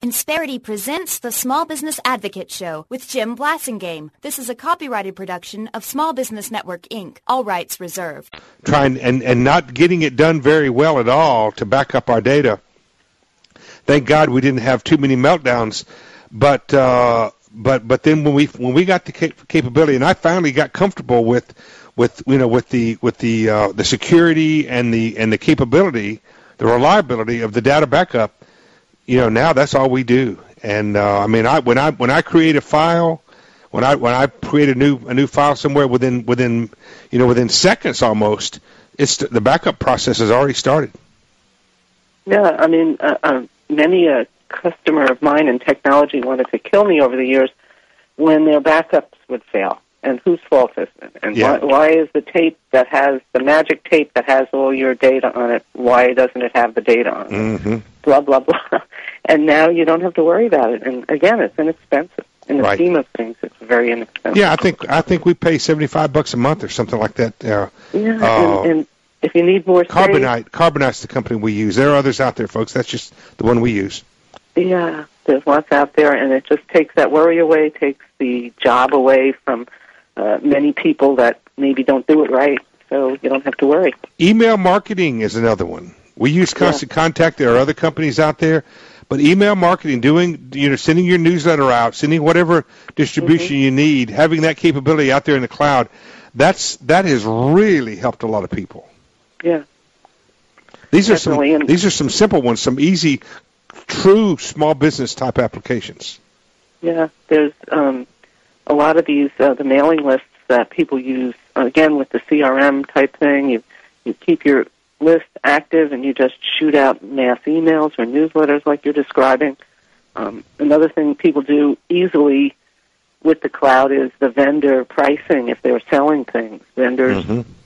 Insperity presents the Small Business Advocate Show with Jim Blasingame. This is a copyrighted production of Small Business Network, Inc., all rights reserved. Trying and not getting it done very well at all to back up our data. Thank God we didn't have too many meltdowns, but then when we got the capability, and I finally got comfortable with the security and the capability, the reliability of the data backup. Now that's all we do. And when I create a file, when I create a new file somewhere within seconds almost, the backup process has already started. Yeah, many a customer of mine in technology wanted to kill me over the years when their backups would fail. And whose fault is it? And why is the tape that has the magic tape that has all your data on it, why doesn't it have the data on it? Mm-hmm. Blah, blah, blah. And now you don't have to worry about it. And again, it's inexpensive. In the scheme of things, it's very inexpensive. Yeah, I think we pay $75 a month or something like that. And if you need more Carbonite's the company we use. There are others out there, folks. That's just the one we use. Yeah, there's lots out there, and it just takes that worry away, takes the job away from many people that maybe don't do it right, so you don't have to worry. Email marketing is another one. We use Constant Contact. There are other companies out there, but email marketing, sending your newsletter out, sending whatever distribution you need, having that capability out there in the cloud, that has really helped a lot of people. Yeah. These are some simple ones, some easy, true small business type applications. Yeah, there's a lot of these the mailing lists that people use. Again, with the CRM type thing, you keep your list active and you just shoot out mass emails or newsletters like you're describing. Another thing people do easily with the cloud is the vendor pricing. If they're selling things, vendors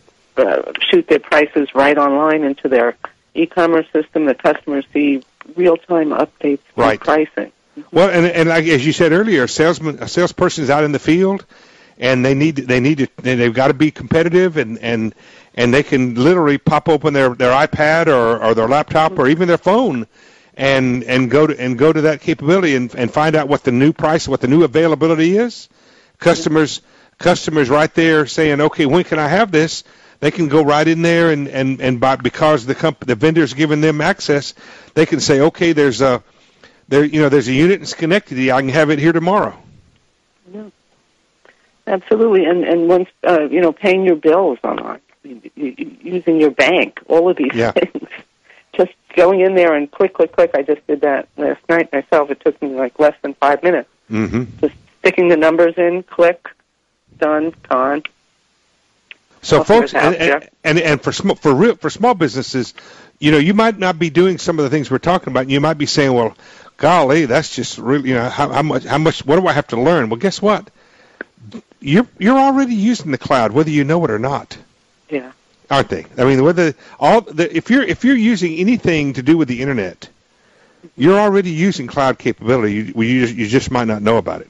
shoot their prices right online into their e-commerce system. The customers see real-time updates on pricing. Well, and as you said earlier, a salesperson is out in the field, and they've got to be competitive, and they can literally pop open their iPad or their laptop or even their phone, and go to that capability and find out what the new price, what the new availability is. Customers right there saying, okay, when can I have this? They can go right in there and buy, because the vendor's giving them access. They can say, okay, there's a unit in Schenectady. I can have it here tomorrow. Yeah, absolutely. And once paying your bills online, using your bank, all of these things. Just going in there and click. I just did that last night myself. It took me like less than 5 minutes. Mm-hmm. Just sticking the numbers in, click, done, gone. So, folks, and for small businesses, you might not be doing some of the things we're talking about. And you might be saying, well, golly, that's just really, how much, what do I have to learn? Well, guess what? You're already using the cloud, whether you know it or not. Yeah. Aren't they? I mean, if you're using anything to do with the internet, you're already using cloud capability. You just might not know about it.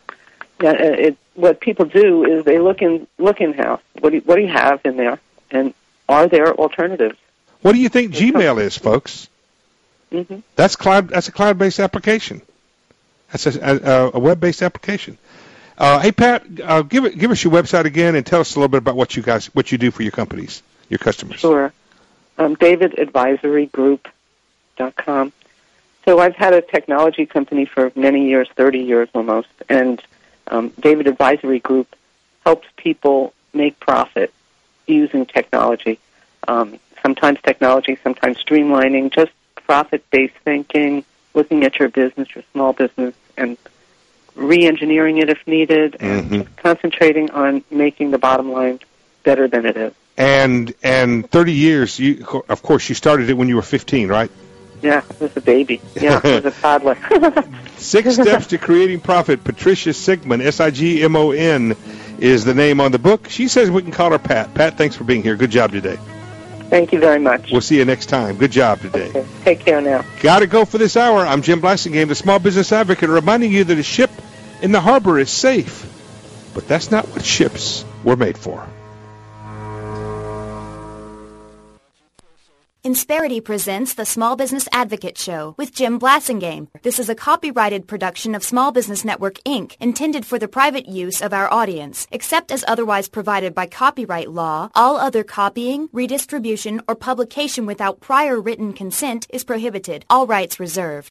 Yeah. What people do is they look in-house. What do you have in there, and are there alternatives? What do you think Gmail is, folks? Mm-hmm. That's a cloud-based application. That's a web-based application. Hey, Pat, give us your website again and tell us a little bit about what you do for your companies, your customers. Sure. DavidAdvisoryGroup.com. So I've had a technology company for many years, 30 years almost, and David Advisory Group helps people make profit using technology. Sometimes technology, sometimes streamlining, just profit-based thinking, looking at your business, your small business, and re-engineering it if needed, and just concentrating on making the bottom line better than it is. And 30 years, of course, you started it when you were 15, right? Yeah, I was a baby. Yeah, I was a toddler. 6 Steps to Creating Profit. Patricia Sigmon, Sigmon, is the name on the book. She says we can call her Pat. Pat, thanks for being here. Good job today. Thank you very much. We'll see you next time. Good job today. Okay. Take care now. Got to go for this hour. I'm Jim Blasingame, the Small Business Advocate, reminding you that a ship in the harbor is safe, but that's not what ships were made for. Insperity presents the Small Business Advocate Show with Jim Blasingame. This is a copyrighted production of Small Business Network, Inc., intended for the private use of our audience. Except as otherwise provided by copyright law, all other copying, redistribution, or publication without prior written consent is prohibited. All rights reserved.